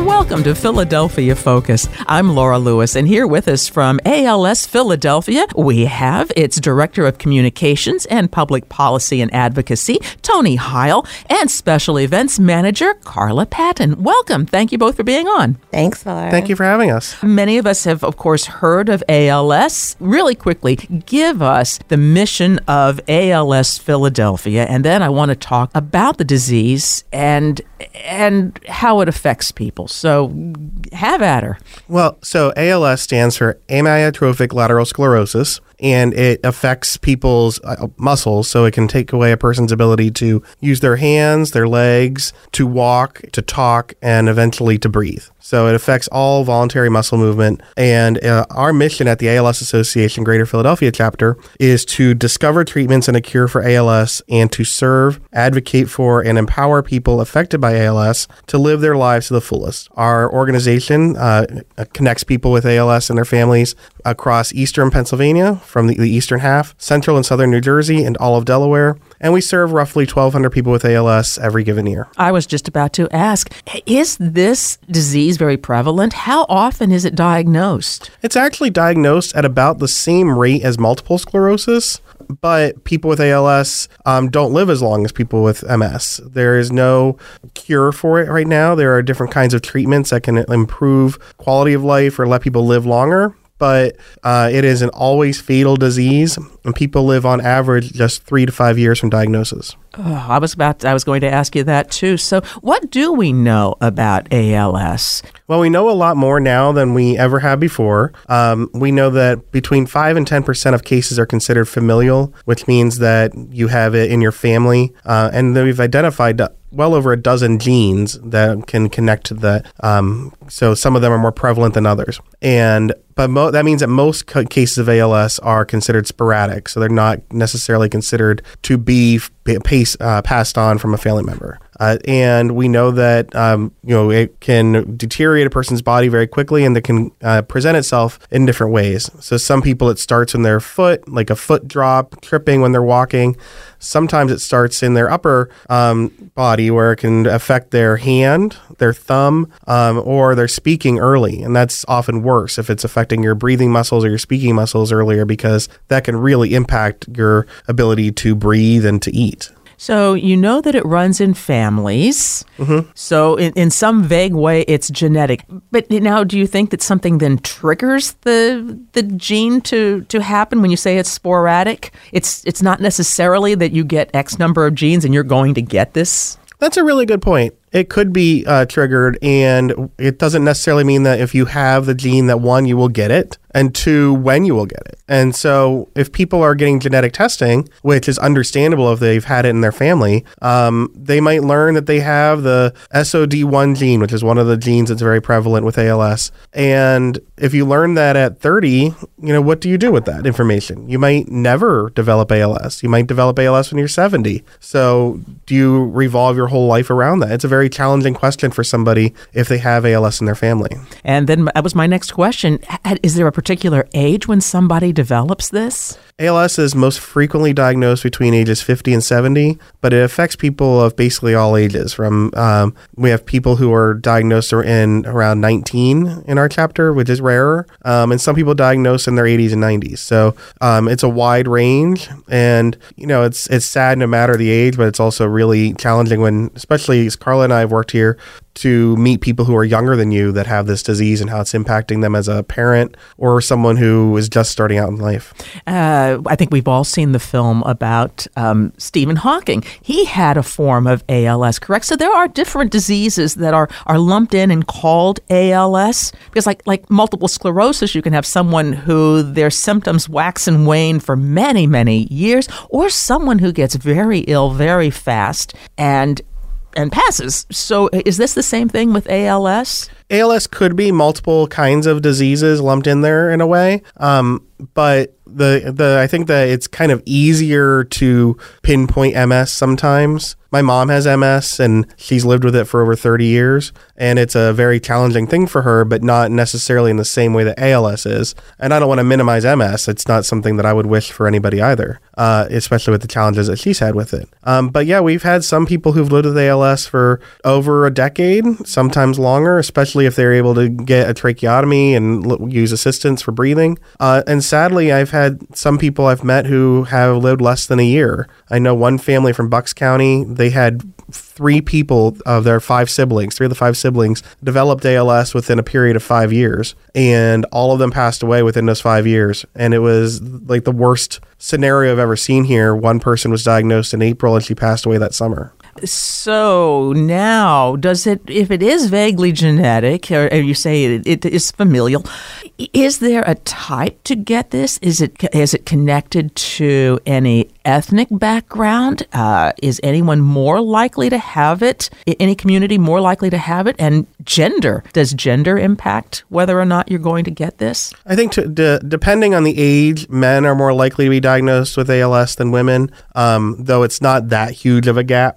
and welcome to Philadelphia Focus. I'm Laura Lewis, and here with us from ALS Philadelphia, we have its Director of Communications and Public Policy and Advocacy, Tony Heil, and Special Events Manager, Carla Patton. Welcome. Thank you both for being on. Thanks, Laura. Thank you for having us. Many of us have, of course, heard of ALS. Really quickly, give us the mission of ALS Philadelphia, and then I want to talk about the disease and how it affects people. So have at her. Well, so ALS stands for amyotrophic lateral sclerosis, and it affects people's muscles, so it can take away a person's ability to use their hands, their legs, to walk, to talk, and eventually to breathe. So it affects all voluntary muscle movement. And our mission at the ALS Association Greater Philadelphia chapter is to discover treatments and a cure for ALS and to serve, advocate for, and empower people affected by ALS to live their lives to the fullest. Our organization connects people with ALS and their families across eastern Pennsylvania, from the eastern half, central and southern New Jersey, and all of Delaware. And we serve roughly 1,200 people with ALS every given year. I was just about to ask, is this disease very prevalent? How often is it diagnosed? It's actually diagnosed at about the same rate as multiple sclerosis, but people with ALS don't live as long as people with MS. There is no cure for it right now. There are different kinds of treatments that can improve quality of life or let people live longer. But it is an always fatal disease, and people live on average just 3 to 5 years from diagnosis. Oh, I was going to ask you that too. So what do we know about ALS? Well, we know a lot more now than we ever have before. We know that between 5 and 10% of cases are considered familial, which means that you have it in your family. And then we've identified well over a dozen genes that can connect to that. So some of them are more prevalent than others. But that means that most cases of ALS are considered sporadic. So they're not necessarily considered to be passed on from a family member. And we know that it can deteriorate a person's body very quickly, and that can present itself in different ways. So some people, it starts in their foot, like a foot drop, tripping when they're walking. Sometimes it starts in their upper body, where it can affect their hand, their thumb, or their speaking early. And that's often worse if it's affecting your breathing muscles or your speaking muscles earlier, because that can really impact your ability to breathe and to eat. So you know that it runs in families. Mm-hmm. So in some vague way, it's genetic. But now, do you think that something then triggers the gene to happen when you say it's sporadic? It's not necessarily that you get X number of genes and you're going to get this? That's a really good point. It could be triggered, and it doesn't necessarily mean that if you have the gene that, one, you will get it, and two, when you will get it. And so if people are getting genetic testing, which is understandable if they've had it in their family, they might learn that they have the SOD1 gene, which is one of the genes that's very prevalent with ALS. And if you learn that at 30, what do you do with that information? You might never develop ALS. You might develop ALS when you're 70. So do you revolve your whole life around that? It's a very challenging question for somebody if they have ALS in their family. And then that was my next question. Is there a particular age when somebody develops this? ALS is most frequently diagnosed between ages 50 and 70, but it affects people of basically all ages. We have people who are diagnosed in around 19 in our chapter, which is rarer, and some people diagnosed in their 80s and 90s. So it's a wide range, and it's sad no matter the age, but it's also really challenging when, especially as Carla and I have worked here, to meet people who are younger than you that have this disease and how it's impacting them as a parent or someone who is just starting out in life. I think we've all seen the film about Stephen Hawking. He had a form of ALS, correct? So there are different diseases that are lumped in and called ALS, because like multiple sclerosis, you can have someone who their symptoms wax and wane for many, many years, or someone who gets very ill very fast and passes. So is this the same thing with ALS? ALS could be multiple kinds of diseases lumped in there in a way. but I think that it's kind of easier to pinpoint MS sometimes. My mom has MS and she's lived with it for over 30 years, and it's a very challenging thing for her, but not necessarily in the same way that ALS is. And I don't want to minimize MS. It's not something that I would wish for anybody either, especially with the challenges that she's had with it. But yeah, we've had some people who've lived with ALS for over a decade, sometimes longer, especially if they're able to get a tracheotomy and use assistance for breathing. And sadly, I've had some people I've met who have lived less than a year. I know one family from Bucks County, they had 3 people of their 5 siblings, 3 of the 5 siblings developed ALS within a period of 5 years, and all of them passed away within those 5 years. And it was like the worst scenario I've ever seen here. One person was diagnosed in April and she passed away that summer. So now, if it is vaguely genetic, or you say it is familial, is there a type to get this? Is it connected to any ethnic background? Is anyone more likely to have it? Any community more likely to have it? And gender? Does gender impact whether or not you're going to get this? I think depending on the age, men are more likely to be diagnosed with ALS than women, though it's not that huge of a gap.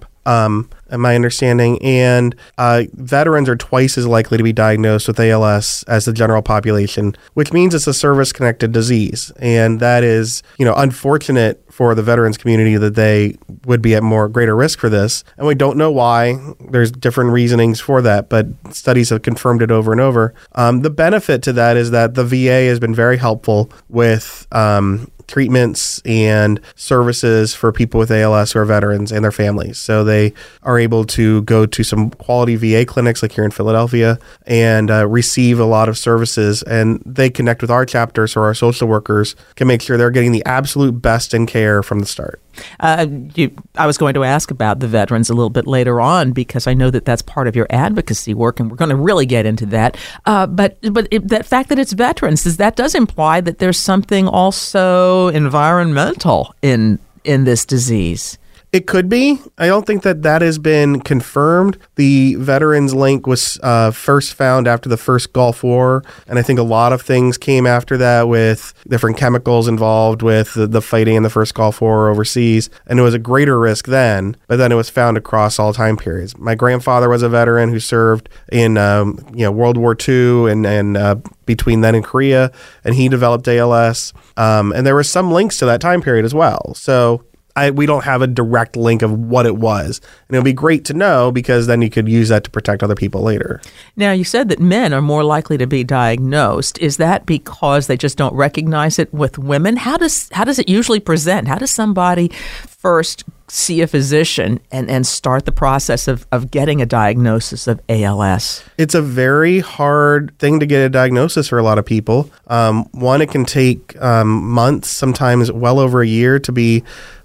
In my understanding, and veterans are twice as likely to be diagnosed with ALS as the general population, which means it's a service-connected disease, and that is, unfortunate for the veterans community that they would be at greater risk for this, and we don't know why. There's different reasonings for that, but studies have confirmed it over and over. The benefit to that is that the VA has been very helpful with treatments and services for people with ALS who are veterans and their families. So they are able to go to some quality VA clinics like here in Philadelphia and receive a lot of services, and they connect with our chapter so our social workers can make sure they're getting the absolute best in care from the start. I was going to ask about the veterans a little bit later on because I know that that's part of your advocacy work, and we're going to really get into that. But that fact that it's veterans, does imply that there's something also environmental in this disease. It could be. I don't think that has been confirmed. The veterans link was first found after the first Gulf War, and I think a lot of things came after that with different chemicals involved with the fighting in the first Gulf War overseas, and it was a greater risk then, but then it was found across all time periods. My grandfather was a veteran who served in World War II and between then and Korea, and he developed ALS, and there were some links to that time period as well. So we don't have a direct link of what it was. And it would be great to know because then you could use that to protect other people later. Now, you said that men are more likely to be diagnosed. Is that because they just don't recognize it with women? How does it usually present? How does somebody first see a physician and start the process of getting a diagnosis of ALS? It's a very hard thing to get a diagnosis for a lot of people. One, it can take months, sometimes well over a year to be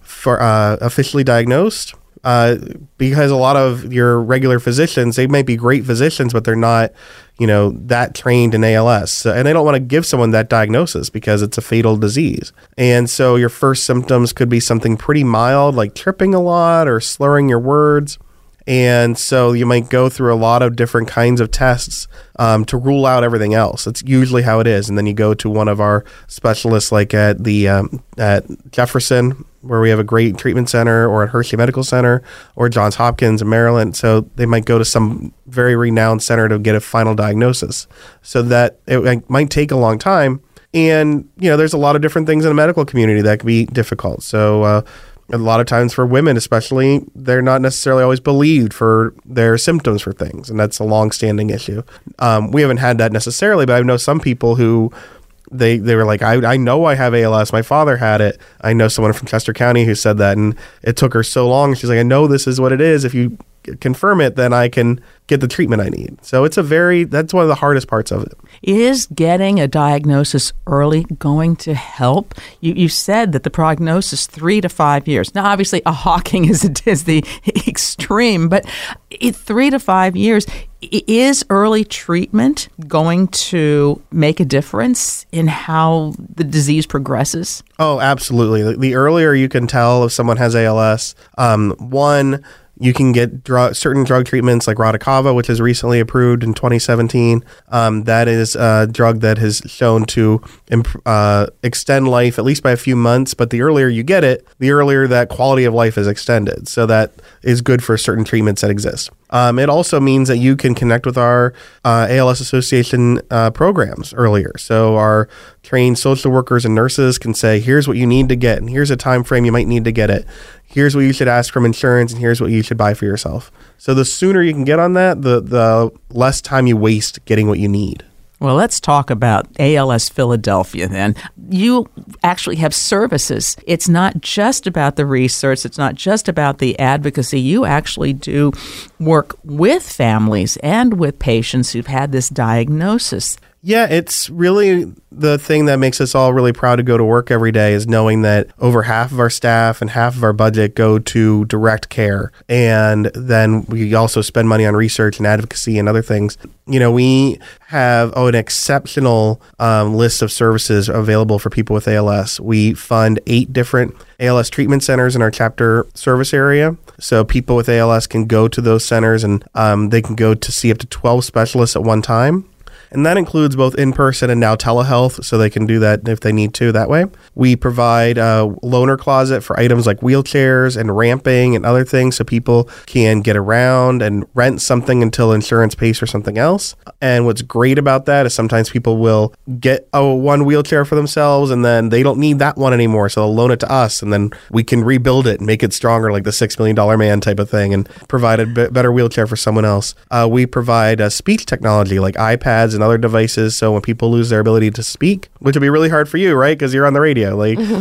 officially diagnosed, because a lot of your regular physicians, they might be great physicians, but they're not, that trained in ALS. And they don't want to give someone that diagnosis because it's a fatal disease. And so your first symptoms could be something pretty mild, like tripping a lot or slurring your words. And so you might go through a lot of different kinds of tests to rule out everything else. It's usually how it is. And then you go to one of our specialists, like at Jefferson, where we have a great treatment center, or at Hershey Medical Center, or Johns Hopkins in Maryland. So they might go to some very renowned center to get a final diagnosis. So that it might take a long time. And, there's a lot of different things in the medical community that can be difficult. So a lot of times for women especially, they're not necessarily always believed for their symptoms for things, and that's a long-standing issue. We haven't had that necessarily, but I know some people who they were like, I know I have ALS. My father had it. I know someone from Chester County who said that, and it took her so long. She's like, I know this is what it is. If you confirm it, then I can get the treatment I need. So that's one of the hardest parts of it. Is getting a diagnosis early going to help? You said that the prognosis 3 to 5 years. Now, obviously, a Hawking is the extreme, but 3 to 5 years, is early treatment going to make a difference in how the disease progresses? Oh, absolutely. The earlier you can tell if someone has ALS, one, You can get certain drug treatments like Radicava, which is recently approved in 2017. That is a drug that has shown to extend life at least by a few months. But the earlier you get it, the earlier that quality of life is extended. So that is good for certain treatments that exist. It also means that you can connect with our ALS Association programs earlier. So our trained social workers and nurses can say, here's what you need to get, and here's a time frame you might need to get it. Here's what you should ask from insurance, and here's what you should buy for yourself. So the sooner you can get on that, the less time you waste getting what you need. Well, let's talk about ALS Philadelphia then. You actually have services. It's not just about the research. It's not just about the advocacy. You actually do work with families and with patients who've had this diagnosis. Yeah, it's really the thing that makes us all really proud to go to work every day is knowing that over half of our staff and half of our budget go to direct care. And then we also spend money on research and advocacy and other things. You know, we have an exceptional list of services available for people with ALS. We fund 8 different ALS treatment centers in our chapter service area. So people with ALS can go to those centers and they can go to see up to 12 specialists at one time. And that includes both in-person and now telehealth, so they can do that if they need to that way. We provide a loaner closet for items like wheelchairs and ramping and other things so people can get around and rent something until insurance pays for something else. And what's great about that is sometimes people will get one wheelchair for themselves and then they don't need that one anymore, so they'll loan it to us and then we can rebuild it and make it stronger like the $6 million man type of thing and provide a better wheelchair for someone else. We provide speech technology like iPads and other devices, so when people lose their ability to speak, which would be really hard for you, right? Because you're on the radio,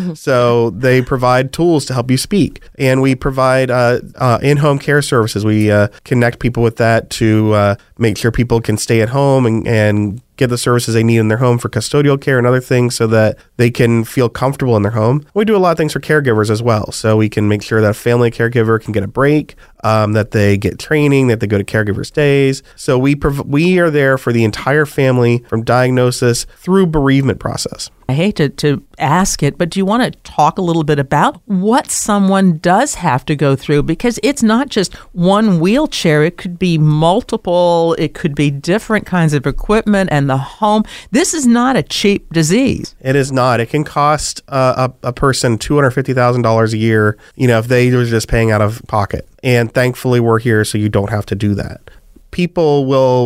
so they provide tools to help you speak. And we provide in-home care services. We connect people with that to make sure people can stay at home and get the services they need in their home for custodial care and other things so that they can feel comfortable in their home. We do a lot of things for caregivers as well. So we can make sure that a family caregiver can get a break, that they get training, that they go to caregivers days. So we are there for the entire family from diagnosis through bereavement process. I hate to ask it, but do you want to talk a little bit about what someone does have to go through? Because it's not just one wheelchair. It could be multiple. It could be different kinds of equipment and the home. This is not a cheap disease. It is not. It can cost a person $250,000 a year, if they were just paying out of pocket. And thankfully, we're here so you don't have to do that. People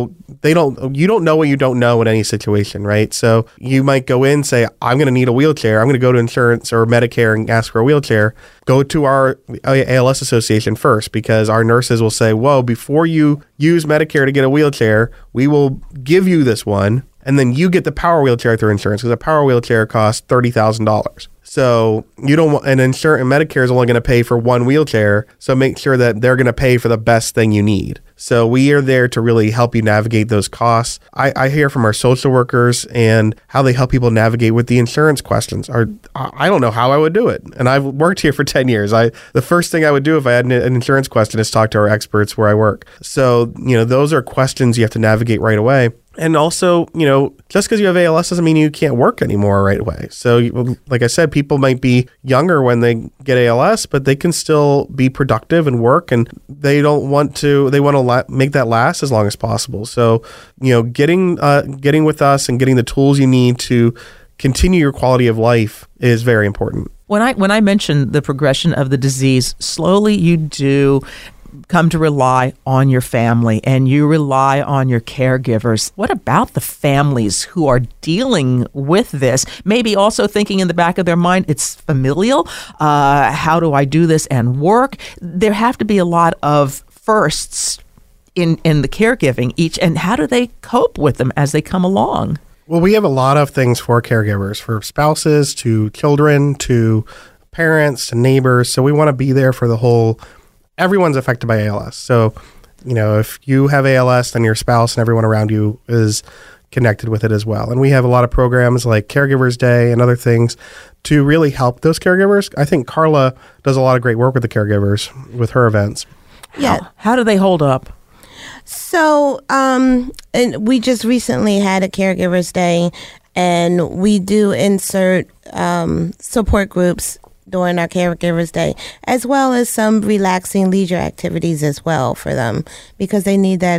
you don't know what you don't know in any situation, right? So you might go in and say, I'm going to need a wheelchair. I'm going to go to insurance or Medicare and ask for a wheelchair. Go to our ALS Association first, because our nurses will say, whoa, before you use Medicare to get a wheelchair, we will give you this one. And then you get the power wheelchair through insurance, because a power wheelchair costs $30,000. So you don't want, and Medicare is only going to pay for one wheelchair. So make sure that they're going to pay for the best thing you need. So we are there to really help you navigate those costs. I hear from our social workers and how they help people navigate with the insurance questions. I don't know how I would do it. And I've worked here for 10 years. The first thing I would do if I had an insurance question is talk to our experts where I work. So, those are questions you have to navigate right away. And also, just because you have ALS doesn't mean you can't work anymore right away. So, like I said, people might be younger when they get ALS, but they can still be productive and work, and they want to make that last as long as possible. So, getting with us and getting the tools you need to continue your quality of life is very important. When I mentioned the progression of the disease, slowly you do come to rely on your family and you rely on your caregivers. What about the families who are dealing with this? Maybe also thinking in the back of their mind, it's familial. How do I do this and work? There have to be a lot of firsts in the caregiving and how do they cope with them as they come along? Well, we have a lot of things for caregivers, for spouses to children to parents to neighbors. So we want to be there for everyone's affected by ALS. So, if you have ALS, then your spouse and everyone around you is connected with it as well. And we have a lot of programs like Caregivers Day and other things to really help those caregivers. I think Carla does a lot of great work with the caregivers with her events. Yeah. How do they hold up? So, and we just recently had a Caregivers Day, and we do insert support groups during our Caregivers Day, as well as some relaxing leisure activities as well for them, because they need that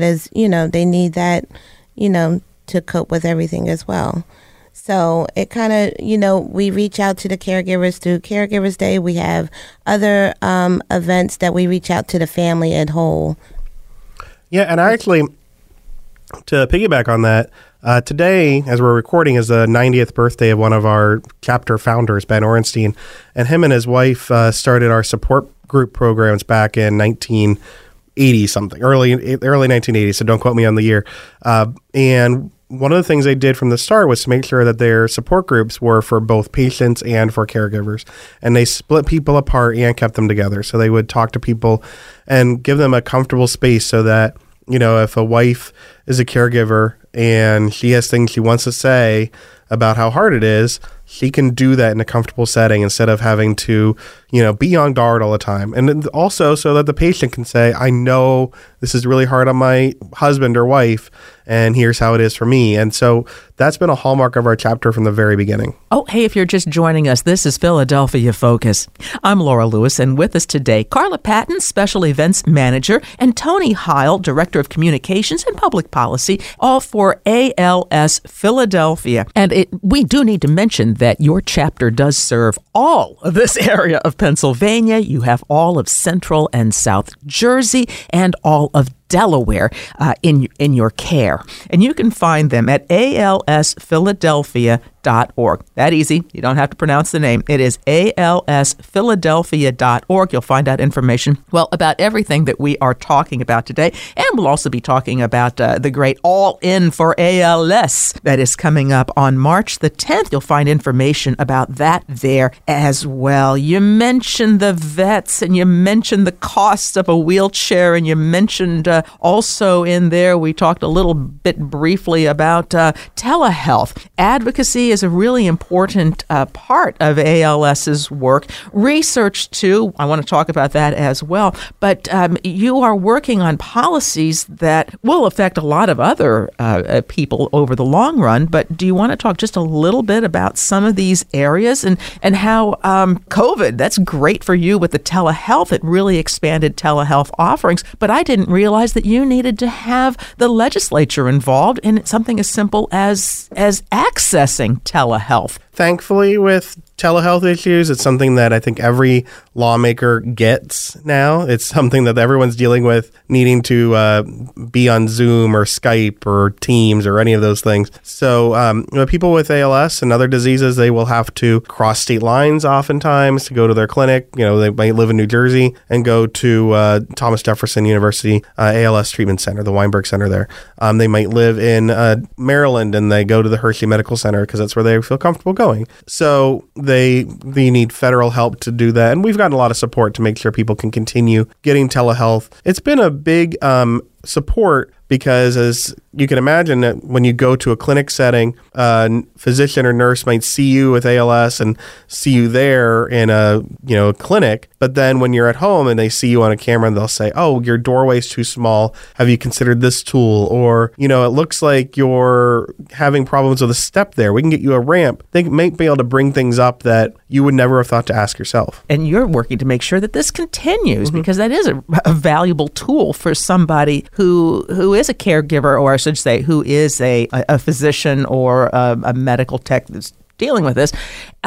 to cope with everything as well. So it kind of, we reach out to the caregivers through Caregivers Day. We have other events that we reach out to the family at whole. Yeah, and I actually, to piggyback on that, today, as we're recording, is the 90th birthday of one of our chapter founders, Ben Orenstein, and him and his wife started our support group programs back in 1980 something, early 1980. So don't quote me on the year. And one of the things they did from the start was to make sure that their support groups were for both patients and for caregivers. And they split people apart and kept them together. So they would talk to people and give them a comfortable space so that, if a wife is a caregiver and she has things she wants to say about how hard it is, she can do that in a comfortable setting instead of having to, be on guard all the time. And also so that the patient can say, I know this is really hard on my husband or wife, and here's how it is for me. And so that's been a hallmark of our chapter from the very beginning. Oh, hey, if you're just joining us, this is Philadelphia Focus. I'm Laura Lewis, and with us today, Carla Patton, Special Events Manager, and Tony Heil, Director of Communications and Public Policy, all for ALS Philadelphia. And we do need to mention that your chapter does serve all of this area of Pennsylvania. You have all of Central and South Jersey and all of Delaware in your care. And you can find them at alsphiladelphia.org. That easy. You don't have to pronounce the name. It is alsphiladelphia.org. You'll find out information, about everything that we are talking about today. And we'll also be talking about the great All In for ALS that is coming up on March the 10th. You'll find information about that there as well. You mentioned the vets, and you mentioned the cost of a wheelchair, and you mentioned also in there, we talked a little bit briefly about telehealth. Advocacy is a really important part of ALS's work. Research, too, I want to talk about that as well. But you are working on policies that will affect a lot of other people over the long run. But do you want to talk just a little bit about some of these areas and how COVID, that's great for you with the telehealth. It really expanded telehealth offerings. But I didn't realize that you needed to have the legislature involved in something as simple as accessing telehealth. Thankfully, with telehealth issues, it's something that I think every lawmaker gets now. It's something that everyone's dealing with, needing to be on Zoom or Skype or Teams or any of those things. So people with ALS and other diseases, they will have to cross state lines oftentimes to go to their clinic. They might live in New Jersey and go to Thomas Jefferson University ALS Treatment Center, the Weinberg Center there. They might live in Maryland and they go to the Hershey Medical Center because that's where they feel comfortable going. So they need federal help to do that. And we've gotten a lot of support to make sure people can continue getting telehealth. It's been a big support because, as you can imagine, that when you go to a clinic setting, a physician or nurse might see you with ALS and see you there in a clinic. But then when you're at home and they see you on a camera, and they'll say, "Oh, your doorway's too small. Have you considered this tool?" Or, it looks like you're having problems with a step there. We can get you a ramp. They might be able to bring things up that you would never have thought to ask yourself. And you're working to make sure that this continues because that is a valuable tool for somebody who is a caregiver, or I should say, who is a physician or a medical tech that's dealing with this.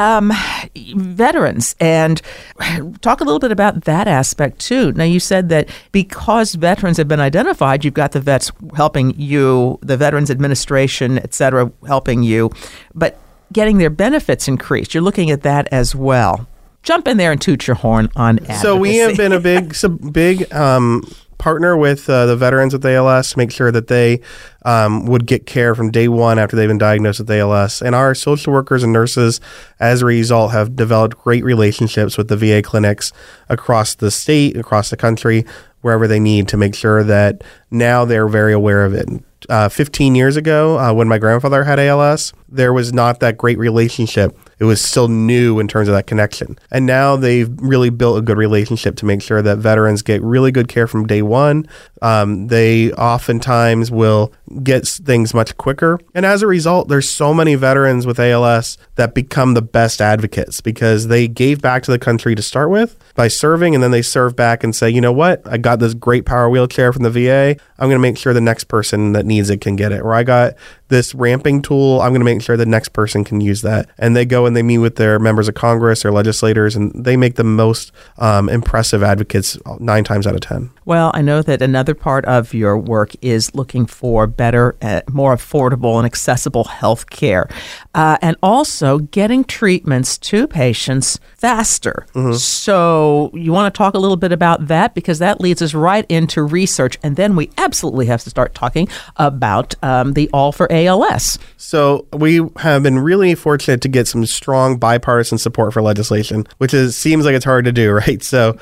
Veterans, and talk a little bit about that aspect too. Now, you said that because veterans have been identified, you've got the vets helping you, the Veterans Administration, et cetera, helping you, but getting their benefits increased. You're looking at that as well. Jump in there and toot your horn on advocacy. So we have been a big partner with the veterans with ALS to make sure that they would get care from day one after they've been diagnosed with ALS. And our social workers and nurses, as a result, have developed great relationships with the VA clinics across the state, across the country, wherever they need to make sure that now they're very aware of it. 15 years ago, when my grandfather had ALS, there was not that great relationship. It was still new in terms of that connection. And now they've really built a good relationship to make sure that veterans get really good care from day one. They oftentimes will get things much quicker. And as a result, there's so many veterans with ALS that become the best advocates because they gave back to the country to start with by serving, and then they serve back and say, you know what, I got this great power wheelchair from the VA. I'm going to make sure the next person that needs it can get it. Or I got this ramping tool. I'm going to make sure the next person can use that. And they go and they meet with their members of Congress or legislators, and they make the most impressive advocates 9 times out of 10. Well, I know that another part of your work is looking for better, more affordable and accessible health care, and also getting treatments to patients faster. So you want to talk a little bit about that, because that leads us right into research, and then we absolutely have to start talking about the All for ALS. So we have been really fortunate to get some strong bipartisan support for legislation, which seems like it's hard to do, right? So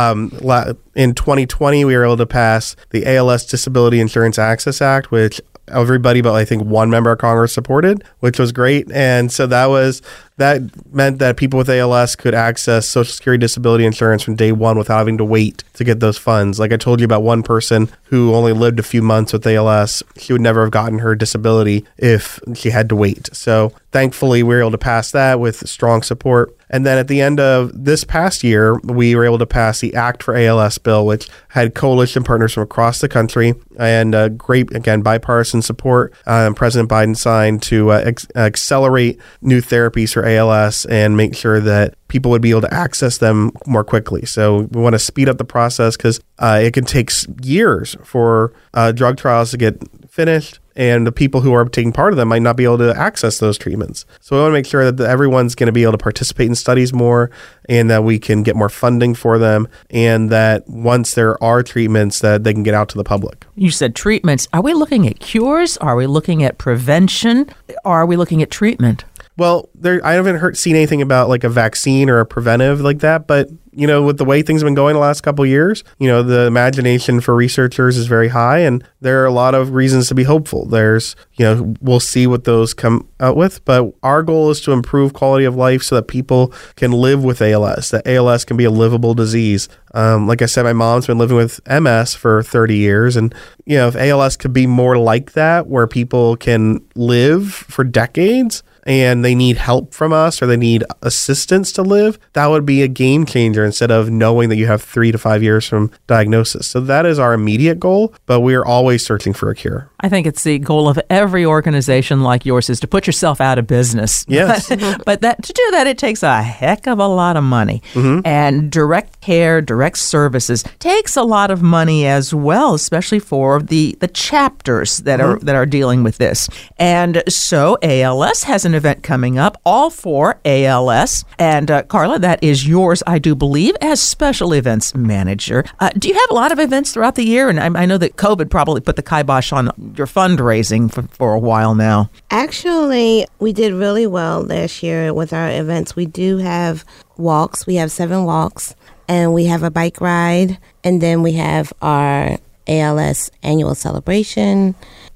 in 2020, we were able to pass the ALS Disability Insurance Access Act, which everybody but I think one member of Congress supported, which was great. And so that meant that people with ALS could access Social Security disability insurance from day one without having to wait to get those funds. Like I told you about one person who only lived a few months with ALS, she would never have gotten her disability if she had to wait. So thankfully, we were able to pass that with strong support. And then at the end of this past year, we were able to pass the Act for ALS bill, which had coalition partners from across the country and great, again, bipartisan support. President Biden signed to accelerate new therapies for ALS and make sure that people would be able to access them more quickly. So we want to speed up the process because it can take years for drug trials to get finished, and the people who are taking part of them might not be able to access those treatments. So we want to make sure that everyone's going to be able to participate in studies more, and that we can get more funding for them, and that once there are treatments, that they can get out to the public. You said treatments. Are we looking at cures? Are we looking at prevention? Or are we looking at treatment? Well, I haven't seen anything about like a vaccine or a preventive like that, but you know, with the way things have been going the last couple of years, you know, the imagination for researchers is very high, and there are a lot of reasons to be hopeful. There's, you know, we'll see what those come out with, but our goal is to improve quality of life so that people can live with ALS, that ALS can be a livable disease. Like I said, my mom's been living with MS for 30 years, and, you know, if ALS could be more like that, where people can live for decades, and they need help from us or they need assistance to live, that would be a game changer instead of knowing that you have 3 to 5 years from diagnosis. So that is our immediate goal, but we are always searching for a cure. I think it's the goal of every organization like yours is to put yourself out of business. Yes. But to do that, it takes a heck of a lot of money. And direct care, direct services takes a lot of money as well, especially for the chapters that are dealing with this. And so ALS has an event coming up, All for ALS. And Carla, that is yours, I do believe, as special events manager. Do you have a lot of events throughout the year? And I know that COVID probably put the kibosh on your fundraising for a while now. Actually, we did really well last year with our events. We do have walks. We have 7 walks, and we have a bike ride, and then we have our ALS annual celebration.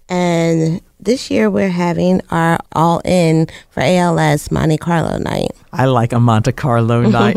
And this year we're having our all-in for ALS Monte Carlo night. I like a Monte Carlo night.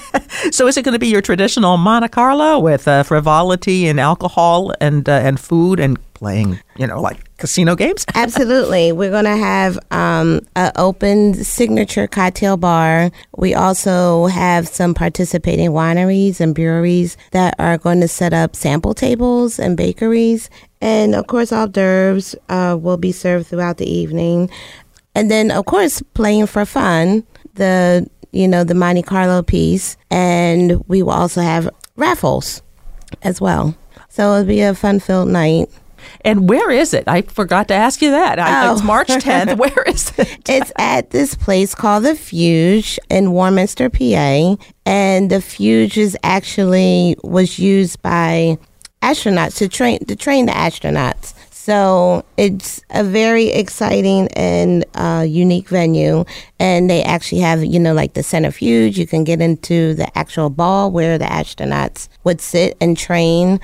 So is it going to be your traditional Monte Carlo with frivolity and alcohol and food and playing, you know, like casino games? Absolutely. We're going to have an open signature cocktail bar. We also have some participating wineries and breweries that are going to set up sample tables and bakeries. And, of course, hors d'oeuvres will be served throughout the evening. And then, of course, playing for fun, the Monte Carlo piece. And we will also have raffles as well. So it'll be a fun-filled night. And where is it? I forgot to ask you that. It's March 10th. Where is it? It's at this place called the Fuge in Warminster, PA. And the Fuge was used by astronauts to train the astronauts. So it's a very exciting and unique venue. And they actually have, like the centrifuge. You can get into the actual ball where the astronauts would sit and train.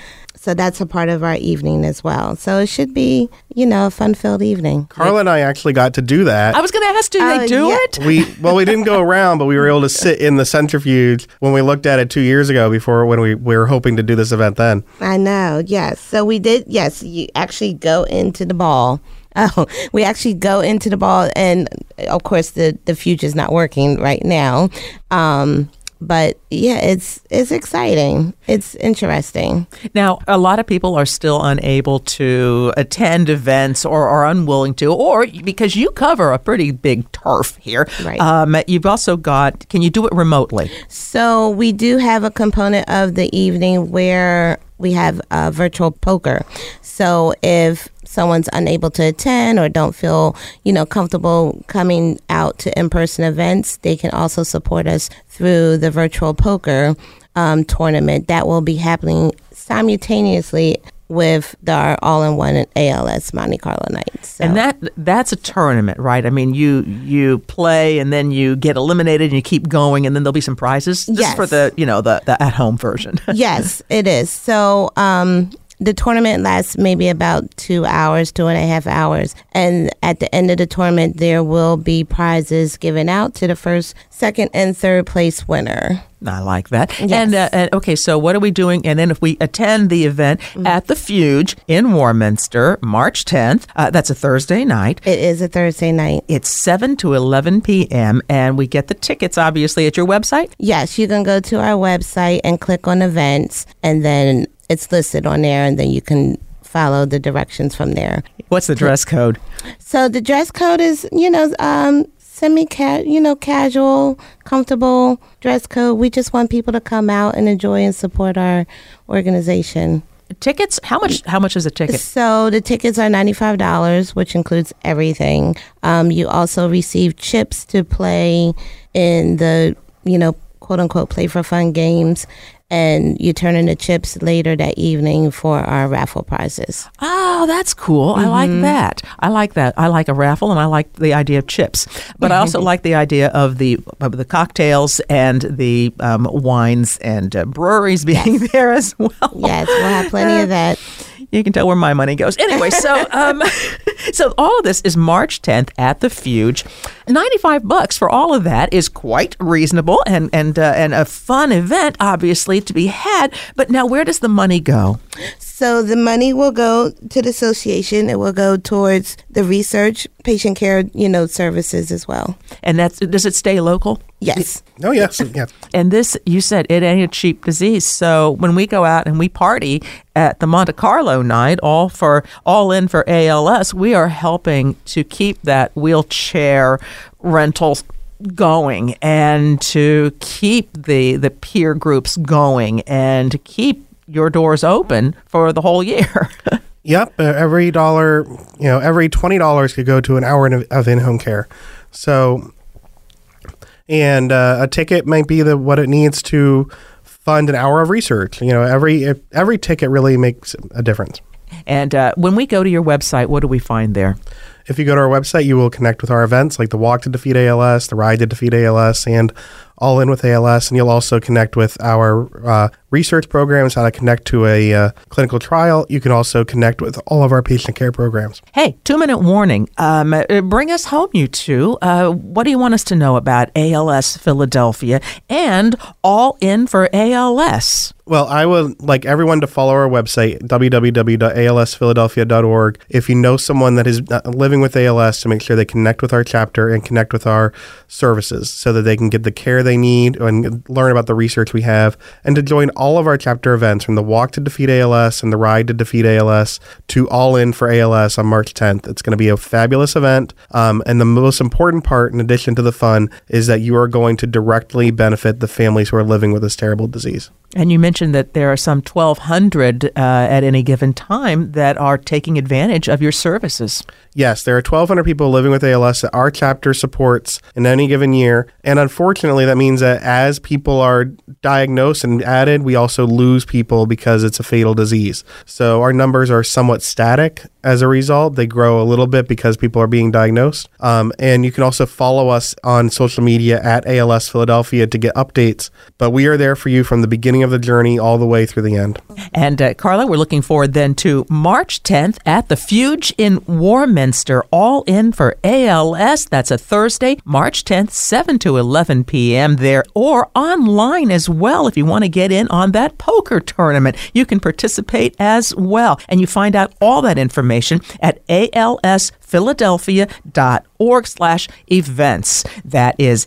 So that's a part of our evening as well. So it should be, a fun-filled evening. Carla and I actually got to do that. I was going to ask, do they do it? We didn't go around, but we were able to sit in the centrifuge when we looked at it 2 years ago when we were hoping to do this event then. I know, yes. So we did, yes, you actually go into the ball. Oh, we actually go into the ball, and of course the fuge is not working right now. But yeah, it's exciting. It's interesting. Now, a lot of people are still unable to attend events or are unwilling to, or because you cover a pretty big turf here. Right. You've also got, can you do it remotely? So we do have a component of the evening where we have virtual poker. So if someone's unable to attend or don't feel, comfortable coming out to in-person events, they can also support us through the virtual poker tournament that will be happening simultaneously with our all-in-one ALS Monte Carlo nights. So. And that's a tournament, right? I mean, you play and then you get eliminated and you keep going, and then there'll be some prizes. This is for the the at-home version. Yes, it is. So the tournament lasts maybe about 2 hours, 2.5 hours. And at the end of the tournament, there will be prizes given out to the first, second, and third place winner. I like that. Yes. And okay, so what are we doing? And then if we attend the event at the Fuge in Warminster, March 10th, that's a Thursday night. It is a Thursday night. It's 7 to 11 p.m. and we get the tickets, obviously, at your website? Yes, you can go to our website and click on events, and then it's listed on there, and then you can follow the directions from there. What's the dress code? So the dress code is, casual, comfortable dress code. We just want people to come out and enjoy and support our organization. Tickets? How much is a ticket? So the tickets are $95, which includes everything. You also receive chips to play in the, quote unquote, play for fun games. And you turn in the chips later that evening for our raffle prizes. Oh, that's cool. I like that. I like that. I like a raffle, and I like the idea of chips. But I also like the idea of the cocktails and the wines and breweries being there as well. Yes, we'll have plenty of that. You can tell where my money goes. Anyway, so so all of this is March 10th at the Fuge. $95 for all of that is quite reasonable and a fun event, obviously, to be had. But now, where does the money go? So the money will go to the association. It will go towards the research, patient care, services as well. And does it stay local? Yes. Oh, yes. Yes. And this, you said, it ain't a cheap disease. So when we go out and we party at the Monte Carlo night, all in for ALS, we are helping to keep that wheelchair rental going and to keep the peer groups going and to keep your doors open for the whole year. Yep. Every dollar, every $20 could go to an hour of in-home care. So, and a ticket might be what it needs to fund an hour of research. Every ticket really makes a difference. And when we go to your website, what do we find there? If you go to our website, you will connect with our events like the Walk to Defeat ALS, the Ride to Defeat ALS, and All In with ALS. And you'll also connect with our research programs, how to connect to a clinical trial. You can also connect with all of our patient care programs. Hey, 2-minute warning. Bring us home, you two. What do you want us to know about ALS Philadelphia and All In for ALS? Well, I would like everyone to follow our website, www.alsphiladelphia.org. If you know someone that is living with ALS, to make sure they connect with our chapter and connect with our services so that they can get the care they need and learn about the research we have, and to join all of our chapter events from the Walk to Defeat ALS and the Ride to Defeat ALS to All In for ALS on March 10th. It's going to be a fabulous event. And the most important part, in addition to the fun, is that you are going to directly benefit the families who are living with this terrible disease. And you mentioned that there are some 1,200 at any given time that are taking advantage of your services. Yes, There are 1,200 people living with ALS that our chapter supports in any given year. And unfortunately, that means that as people are diagnosed and added, we also lose people because it's a fatal disease. So our numbers are somewhat static as a result. They grow a little bit because people are being diagnosed. And you can also follow us on social media at ALS Philadelphia to get updates. But we are there for you from the beginning of the journey all the way through the end. And Carla, we're looking forward then to March 10th at the Fuge in Warminster, all in for ALS. That's a Thursday, March 10th, 7 to 11 p.m. there, or online as well. If you want to get in on that poker tournament, you can participate as well. And you find out all that information at alsphiladelphia.org/events. That is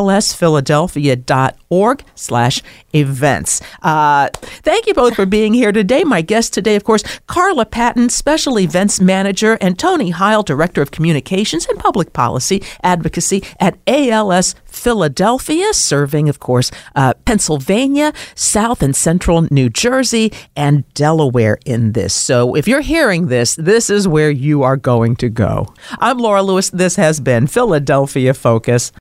alsphiladelphia.org/events. Thank you both for being here today. My guest today, of course, Carla Patton, Special Events Manager, and Tony Heil, Director of Communications and Public Policy Advocacy at ALS Philadelphia, serving, of course, Pennsylvania, South and Central New Jersey, and Delaware in this. So if you're hearing this, this is where you are going to go. I'm Laura Lewis. This has been Philadelphia Focus.